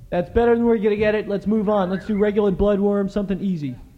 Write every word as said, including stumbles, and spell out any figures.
That's better than we're going to get it. Let's move on. Let's do regular bloodworm, something easy.